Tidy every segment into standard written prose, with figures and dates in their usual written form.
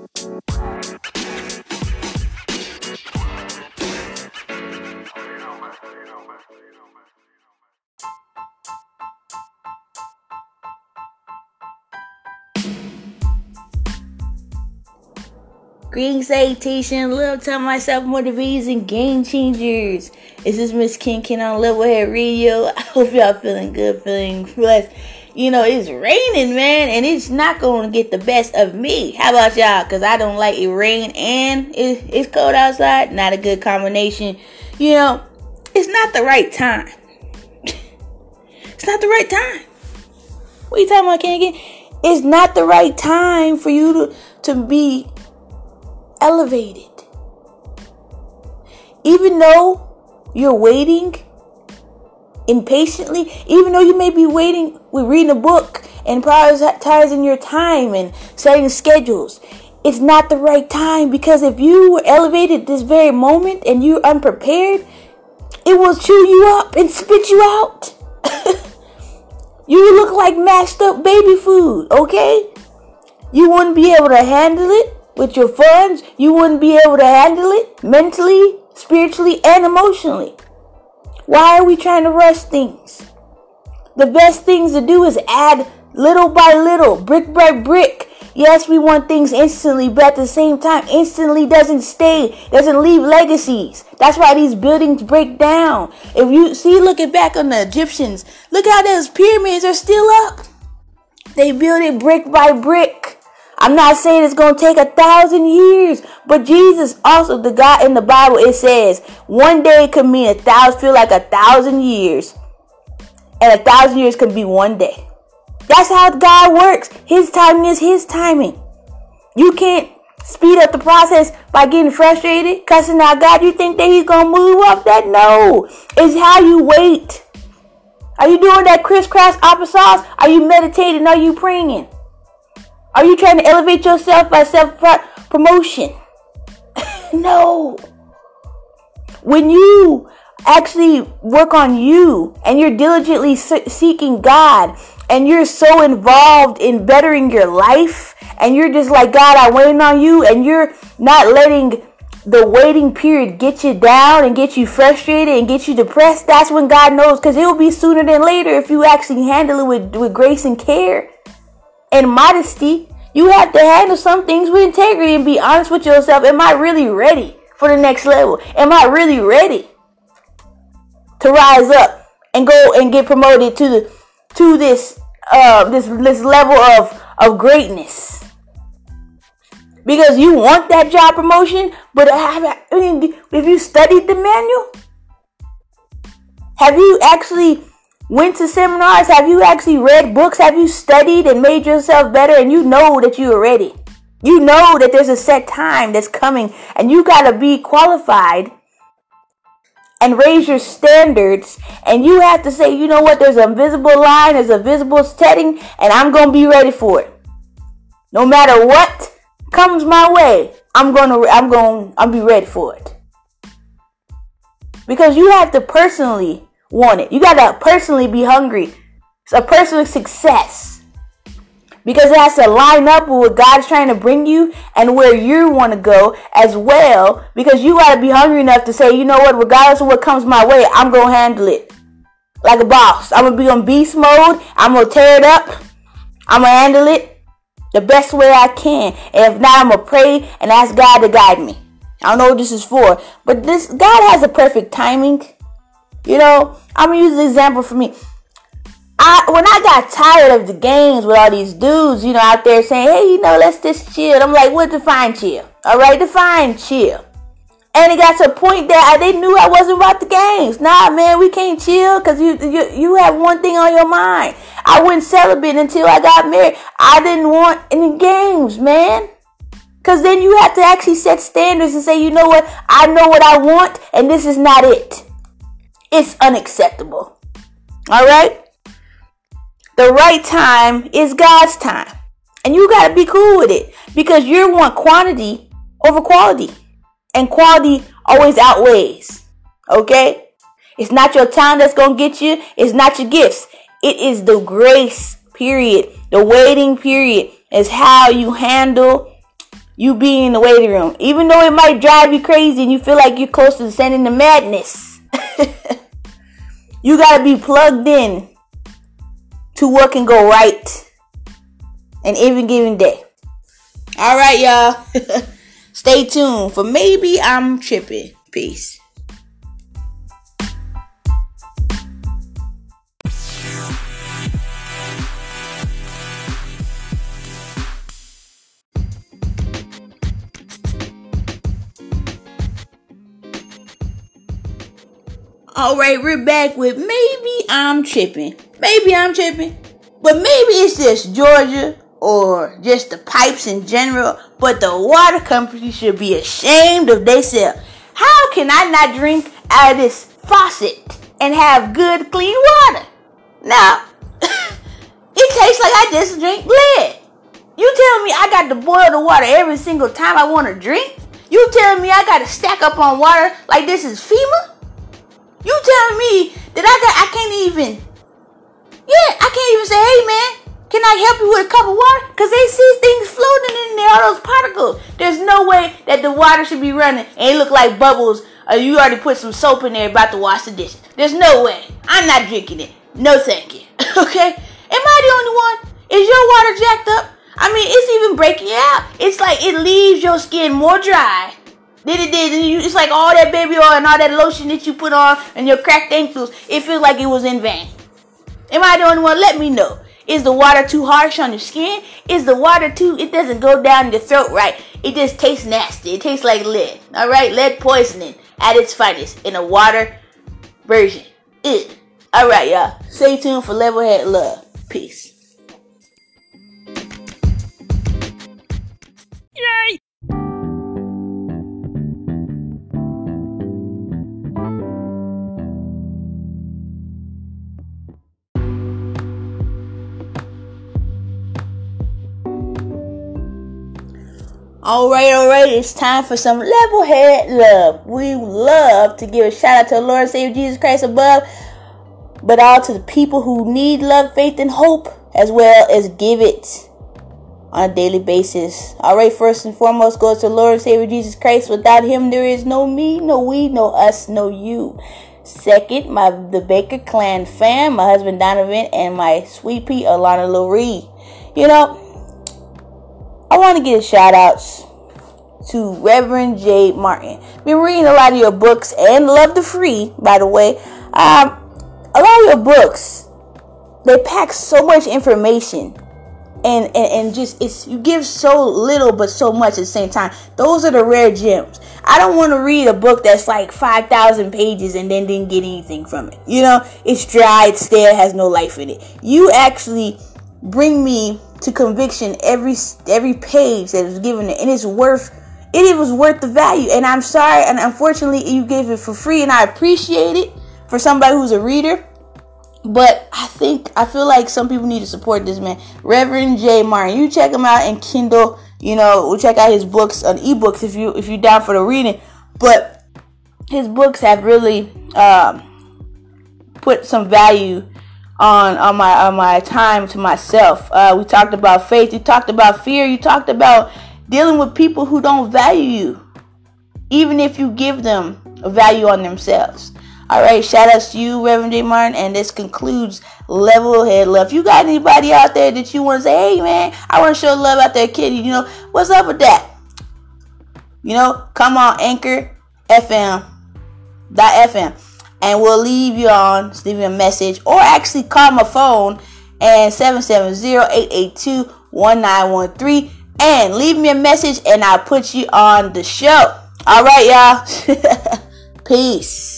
Greetings, salutation, little time myself, motivators and game changers. This is Miss Ken on Levelhead Radio. I hope y'all feeling good, feeling blessed. You know, it's raining, man, and it's not going to get the best of me. How about y'all? Because I don't like it rain and it's cold outside. Not a good combination. You know, it's not the right time. It's not the right time. What are you talking about, Ken again? It's not the right time for you to be elevated. Even though you're waiting impatiently, even though you may be waiting with reading a book and prioritizing your time and setting schedules, it's not the right time, because if you were elevated this very moment and you're unprepared, it will chew you up and spit you out. You look like mashed up baby food, okay? You wouldn't be able to handle it with your funds. You wouldn't be able to handle it mentally, spiritually, and emotionally. Why are we trying to rush things? The best things to do is add little by little, brick by brick. Yes, we want things instantly, but at the same time, instantly doesn't leave legacies. That's why these buildings break down. If you see, looking back on the Egyptians, look how those pyramids are still up. They built it brick by brick. I'm not saying it's going to take 1,000 years, but Jesus, also the God in the Bible, it says one day could mean 1,000, feel like 1,000 years, and 1,000 years could be one day. That's how God works. His timing is His timing. You can't speed up the process by getting frustrated, cussing out God. You think that He's going to move off that? No. It's how you wait. Are you doing that crisscross applesauce? Are you meditating? Are you praying? Are you trying to elevate yourself by self-promotion? No. When you actually work on you and you're diligently seeking God and you're so involved in bettering your life and you're just like, God, I'm waiting on you, and you're not letting the waiting period get you down and get you frustrated and get you depressed, that's when God knows, because it will be sooner than later if you actually handle it with grace and care and modesty. You have to handle some things with integrity and be honest with yourself. Am I really ready for the next level? Am I really ready to rise up and go and get promoted to this level of greatness? Because you want that job promotion, but if you studied the manual, have you actually went to seminars? Have you actually read books? Have you studied and made yourself better? And you know that you are ready. You know that there's a set time that's coming, and you got to be qualified and raise your standards. And you have to say, you know what? There's a visible line, there's a visible setting, and I'm going to be ready for it. No matter what comes my way, I'll be ready for it. Because you have to personally want it. You got to personally be hungry. It's a personal success. Because it has to line up with what God's trying to bring you and where you want to go as well. Because you got to be hungry enough to say, you know what, regardless of what comes my way, I'm going to handle it like a boss. I'm going to be on beast mode. I'm going to tear it up. I'm going to handle it the best way I can. And if not, I'm going to pray and ask God to guide me. I don't know what this is for, but God has a perfect timing. You know, I'm going to use an example for me. When I got tired of the games with all these dudes, you know, out there saying, hey, you know, let's just chill. I'm like, what, define chill? All right, define chill. And it got to a point that they knew I wasn't about the games. Nah, man, we can't chill because you have one thing on your mind. I wouldn't celebrate until I got married. I didn't want any games, man. Because then you have to actually set standards and say, you know what, I know what I want, and this is not it. It's unacceptable. All right? The right time is God's time. And you got to be cool with it. Because you want quantity over quality. And quality always outweighs. Okay? It's not your talent that's going to get you. It's not your gifts. It is the grace period. The waiting period is how you handle you being in the waiting room. Even though it might drive you crazy and you feel like you're close to descending to madness. You gotta be plugged in to what can go right in any given day. Alright, y'all. Stay tuned for Maybe I'm Tripping. Peace. Alright, we're back with Maybe I'm Tripping. Maybe I'm tripping. But maybe it's just Georgia or just the pipes in general. But the water company should be ashamed of themselves. How can I not drink out of this faucet and have good, clean water? Now, it tastes like I just drink lead. You telling me I got to boil the water every single time I want to drink? You telling me I got to stack up on water like this is FEMA? You telling me that I can't even say, hey man, can I help you with a cup of water? Because they see things floating in there, all those particles. There's no way that the water should be running and it look like bubbles or you already put some soap in there about to wash the dishes. There's no way. I'm not drinking it. No thank you. Okay? Am I the only one? Is your water jacked up? I mean, it's even breaking out. It's like it leaves your skin more dry. It's like all that baby oil and all that lotion that you put on and your cracked ankles. It feels like it was in vain. Am I the only one? Let me know. Is the water too harsh on your skin? Is the water it doesn't go down your throat right? It just tastes nasty. It tastes like lead. Alright? Lead poisoning at its finest in a water version. Ugh. Alright, y'all. Stay tuned for Levelhead Love. Peace. Yay! Alright, it's time for some Levelhead Love. We love to give a shout out to the Lord and Savior Jesus Christ above, but all to the people who need love, faith, and hope, as well as give it on a daily basis. Alright, first and foremost goes to the Lord and Savior Jesus Christ. Without him, there is no me, no we, no us, no you. Second, the Baker Clan fam, my husband Donovan, and my sweet pea Alana Lurie. You know, I want to give shout outs to Reverend J. Martin. Been reading a lot of your books and love the free, by the way. A lot of your books, they pack so much information and just you give so little but so much at the same time. Those are the rare gems. I don't want to read a book that's like 5,000 pages and then didn't get anything from it. You know, it's dry, it's stale, has no life in it. You actually bring me to conviction every page that was given, and it was worth the value. And I'm sorry, and unfortunately you gave it for free, and I appreciate it for somebody who's a reader, but I feel like some people need to support this man, Reverend J. Martin. You check him out in Kindle. You know, we'll check out his books on ebooks if you're down for the reading. But his books have really put some value on my time to myself. We talked about faith. You talked about fear. You talked about dealing with people who don't value you, even if you give them a value on themselves. Alright, shout outs to you, Reverend J. Martin, and this concludes Levelhead Love. If you got anybody out there that you want to say, hey man, I want to show love out there, kid, you know, what's up with that? You know, come on, Anchor FM.fm, and we'll leave you a message, or actually call my phone and 770-882-1913 and leave me a message and I'll put you on the show. Alright, y'all. Peace.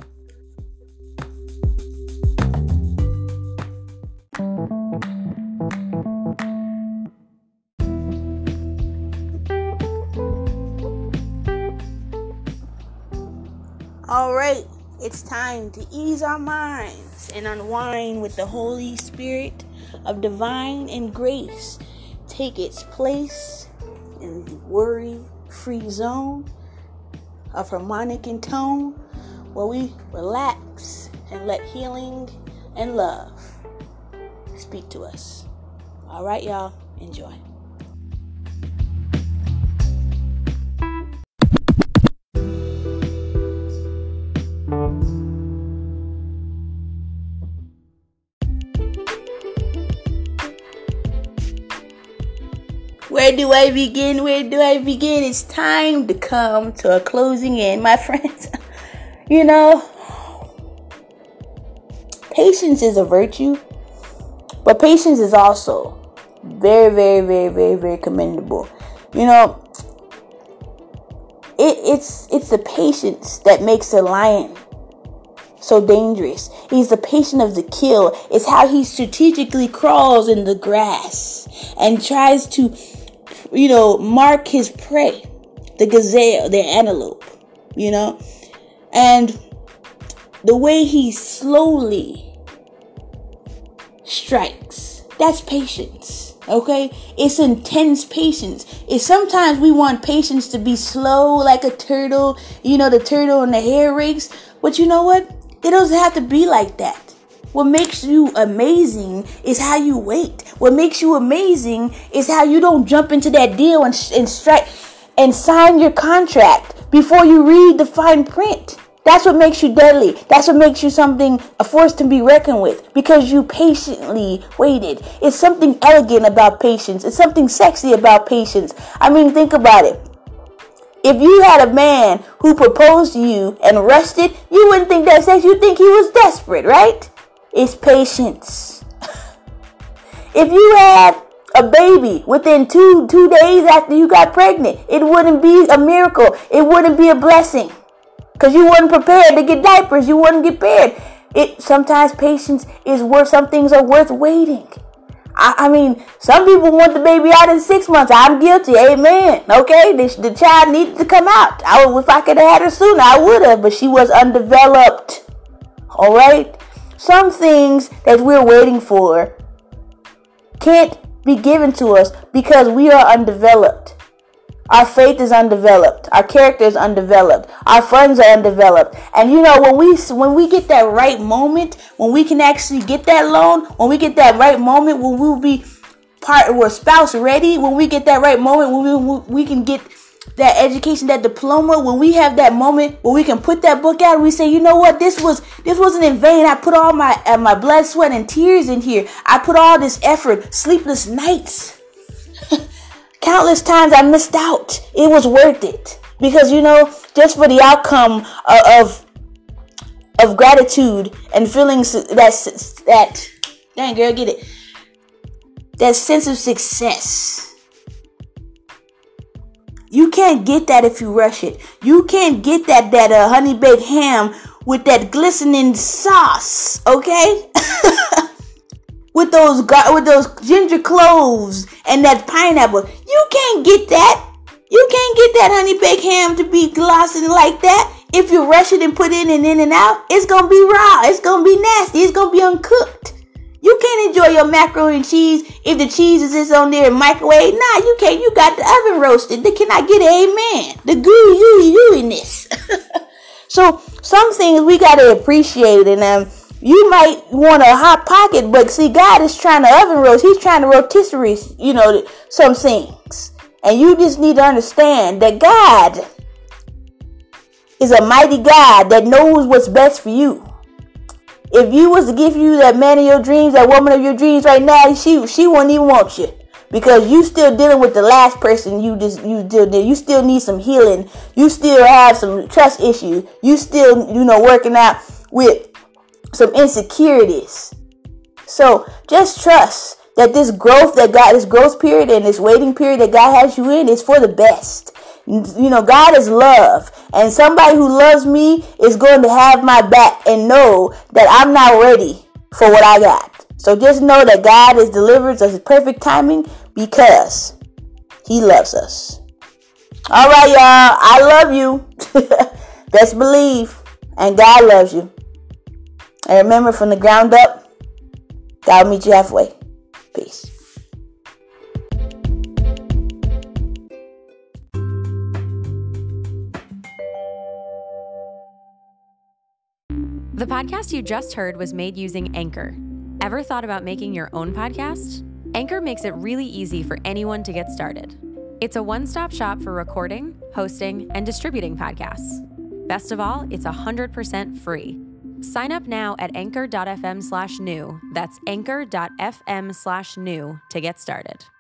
Alright, it's time to ease our minds and unwind with the Holy Spirit of divine and grace. Take its place in the worry-free zone of harmonic and tone, where we relax and let healing and love speak to us. Alright, y'all, enjoy. Where do I begin? Where do I begin? It's time to come to a closing end, my friends. You know, patience is a virtue, but patience is also very, very, very, very, very commendable. You know, it's the patience that makes a lion so dangerous. He's the patient of the kill. It's how he strategically crawls in the grass and tries to, mark his prey, the gazelle, the antelope, and the way he slowly strikes. That's patience. Okay? It's intense patience. Sometimes we want patience to be slow like a turtle, the turtle and the hair rakes. But you know what? It doesn't have to be like that. What makes you amazing is how you wait. What makes you amazing is how you don't jump into that deal and strike and sign your contract before you read the fine print. That's what makes you deadly. That's what makes you a force to be reckoned with, because you patiently waited. It's something elegant about patience. It's something sexy about patience. I mean, think about it. If you had a man who proposed to you and rushed it, you wouldn't think that's sex. You'd think he was desperate, right? It's patience. If you had a baby within two days after you got pregnant, it wouldn't be a miracle. It wouldn't be a blessing. Because you weren't prepared to get diapers. You wouldn't get prepared. Sometimes patience is worth, some things are worth waiting. I mean, some people want the baby out in 6 months. I'm guilty. Amen. Okay? The child needed to come out. If I could have had her sooner, I would have. But she was undeveloped. All right? Some things that we're waiting for can't be given to us because we are undeveloped. Our faith is undeveloped. Our character is undeveloped. Our funds are undeveloped. And when we get that right moment, when we can actually get that loan, when we get that right moment, when we'll be we're spouse ready, when we get that right moment, when we can get that education, that diploma, when we have that moment when we can put that book out and we say, you know what, this wasn't in vain. I put all my blood, sweat, and tears in here. I put all this effort, sleepless nights. Countless times I missed out. It was worth it. Because, just for the outcome of gratitude and feelings that dang girl, get it. That sense of success. You can't get that if you rush it. You can't get that honey baked ham with that glistening sauce, okay? With those ginger cloves and that pineapple. You can't get that. You can't get that honey baked ham to be glossing like that. If you rush it and put it in and out, it's going to be raw. It's going to be nasty. It's going to be uncooked. You can't enjoy your macaroni and cheese if the cheese is just on there in microwave. Nah, you can't. You got the oven roasted. Can I get an amen? The gooey-ness. So some things we got to appreciate, and you might want a hot pocket, but see, God is trying to oven roast. He's trying to rotisserie, some things. And you just need to understand that God is a mighty God that knows what's best for you. If you was to give you that man of your dreams, that woman of your dreams right now, she wouldn't even want you. Because you still dealing with the last person you still need some healing. You still have some trust issues. You still, working out with some insecurities. So just trust that this growth period and this waiting period that God has you in is for the best. God is love, and somebody who loves me is going to have my back and know that I'm not ready for what I got. So just know that God is delivers us perfect timing because He loves us. All right, y'all. I love you. Best believe, and God loves you. And remember, from the ground up, God will meet you halfway. Peace. The podcast you just heard was made using Anchor. Ever thought about making your own podcast? Anchor makes it really easy for anyone to get started. It's a one-stop shop for recording, hosting, and distributing podcasts. Best of all, it's 100% free. Sign up now at anchor.fm/new. That's anchor.fm/new to get started.